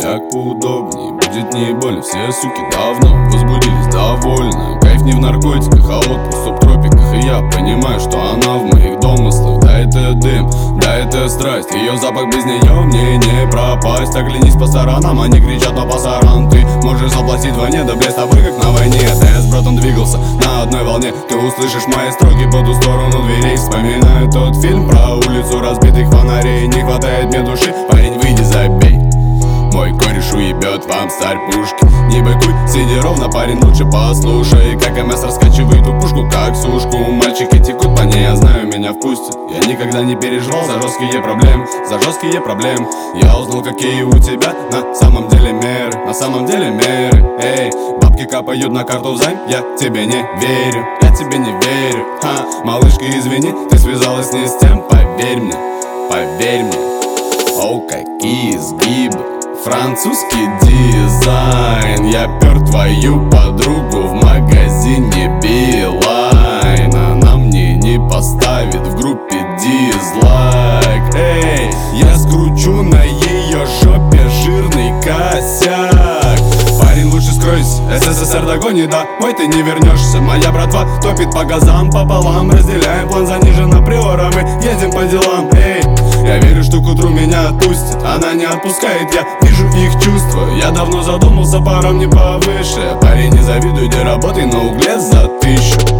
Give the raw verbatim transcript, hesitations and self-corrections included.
как поудобнее, будет не больно. Все суки давно возбудились, довольны. Кайф не в наркотиках, а отпуск в субтропиках. И я понимаю, что она в моих домыслах. Да, это дым, да, это страсть. Ее запах, без нее мне не пропасть. Оглянись по сторонам, они кричат, но пасаран. Ты можешь заплатить вдвойне, да блядь, с тобой как на войне. Да я с братом двигался на одной волне. Ты услышишь мои строки по ту сторону дверей. Вспоминаю тот фильм про улицу разбитых фонарей. Не хватает мне души, парень, выйди, забей. Мой кореш уебет вам старь пушки. Не быкуй, сиди ровно, парень, лучше послушай, как МС раскачивает ту пушку, как сушку. Мальчики текут по ней, я знаю, меня впустят. Я никогда не переживал за жесткие проблемы, за жесткие проблемы. Я узнал, какие у тебя на самом деле меры, на самом деле меры. Эй, бабки капают на карту взаймы, я тебе не верю, я тебе не верю. Ха, малышка, извини, ты связалась не с тем, поверь мне, поверь мне. О, какие сгибы, французский дизайн. Я пер твою подругу в магазине Билайн. Она мне не поставит в группе дизлайк. Эй, я скручу на ее жопе жирный косяк. Парень, лучше скройся, СССР догонит, домой ты не вернешься. Моя братва топит по газам пополам. Разделяем план заниженно приора, мы едем по делам. Эй, я верю, что к утру меня отпустит. Она не отпускает, я вижу их чувства. Я давно задумался, пора мне повыше. Парень, не завидуй, где работай на угле за тысячу.